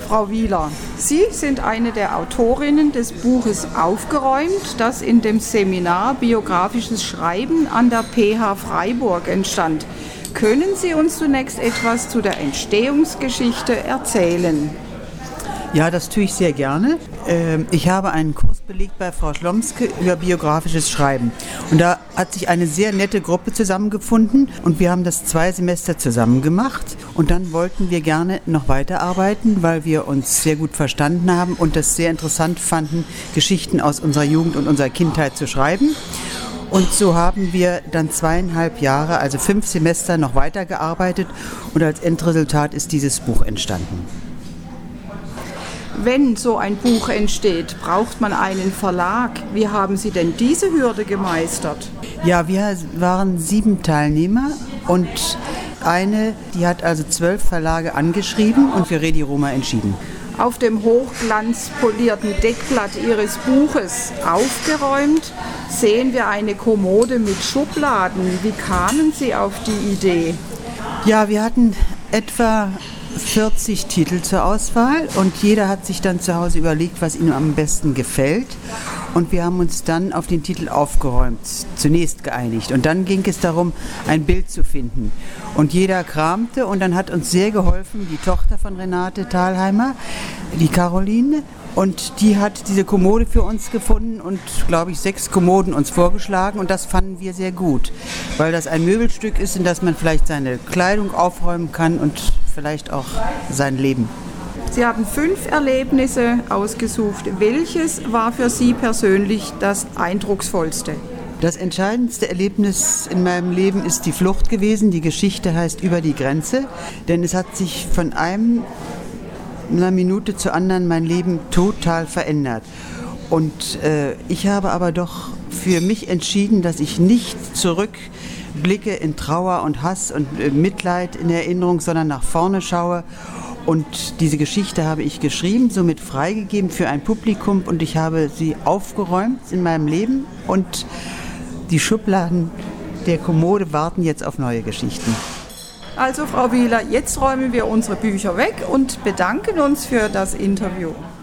Frau Wieler, Sie sind eine der Autorinnen des Buches Aufgeräumt, das in dem Seminar Biografisches Schreiben an der PH Freiburg entstand. Können Sie uns zunächst etwas zu der Entstehungsgeschichte erzählen? Ja, das tue ich sehr gerne. Ich habe einen Kurs belegt bei Frau Schlomske über biografisches Schreiben. Und da hat sich eine sehr nette Gruppe zusammengefunden und wir haben das 2 Semester zusammen gemacht. Und dann wollten wir gerne noch weiterarbeiten, weil wir uns sehr gut verstanden haben und das sehr interessant fanden, Geschichten aus unserer Jugend und unserer Kindheit zu schreiben. Und so haben wir dann 2,5 Jahre, also 5 Semester noch weitergearbeitet und als Endresultat ist dieses Buch entstanden. Wenn so ein Buch entsteht, braucht man einen Verlag. Wie haben Sie denn diese Hürde gemeistert? Ja, wir waren 7 Teilnehmer und eine, die hat also 12 Verlage angeschrieben und für Redi Roma entschieden. Auf dem hochglanzpolierten Deckblatt Ihres Buches Aufgeräumt sehen wir eine Kommode mit Schubladen. Wie kamen Sie auf die Idee? Ja, wir hatten etwa 40 Titel zur Auswahl und jeder hat sich dann zu Hause überlegt, was ihm am besten gefällt. Und wir haben uns dann auf den Titel Aufgeräumt zunächst geeinigt. Und dann ging es darum, ein Bild zu finden. Und jeder kramte und dann hat uns sehr geholfen die Tochter von Renate Thalheimer, die Caroline. Und die hat diese Kommode für uns gefunden und, glaube ich, 6 Kommoden uns vorgeschlagen. Und das fanden wir sehr gut, weil das ein Möbelstück ist, in das man vielleicht seine Kleidung aufräumen kann und vielleicht auch sein Leben. Sie haben 5 Erlebnisse ausgesucht. Welches war für Sie persönlich das eindrucksvollste? Das entscheidendste Erlebnis in meinem Leben ist die Flucht gewesen. Die Geschichte heißt Über die Grenze, denn es hat sich von einer Minute zur anderen mein Leben total verändert. Und ich habe aber doch für mich entschieden, dass ich nicht zurückblicke in Trauer und Hass und Mitleid in Erinnerung, sondern nach vorne schaue. Und diese Geschichte habe ich geschrieben, somit freigegeben für ein Publikum und ich habe sie aufgeräumt in meinem Leben und die Schubladen der Kommode warten jetzt auf neue Geschichten. Also Frau Wieler, jetzt räumen wir unsere Bücher weg und bedanken uns für das Interview.